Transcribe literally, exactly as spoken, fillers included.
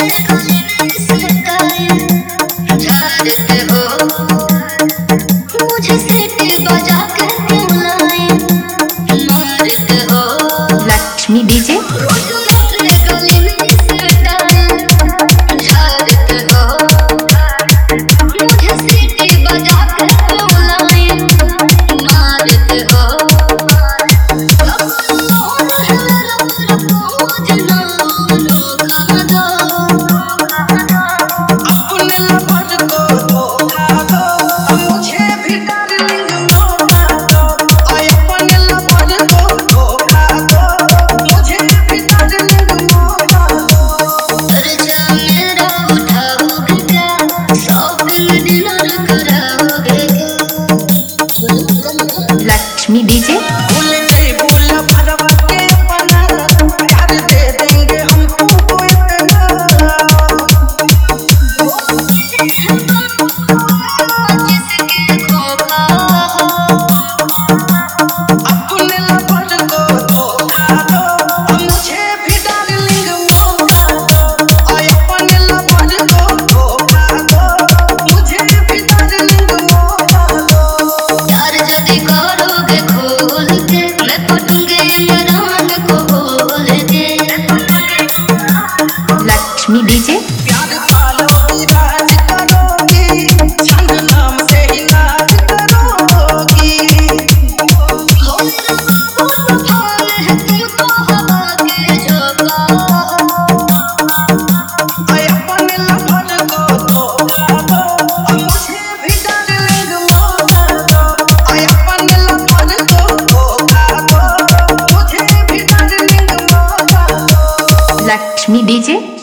Lakshmi DJ Lakshmi DJ Lakshmi DJ प्यार पालोगी राज करोगी छंद नाम से ही नाच करोगी अपने लफड़ को धोखा दो मुझे भी डार्लिंग मौका दो अपने लफड़ को धोखा दो मुझे भी डार्लिंग मौका दो लक्ष्मी डीजे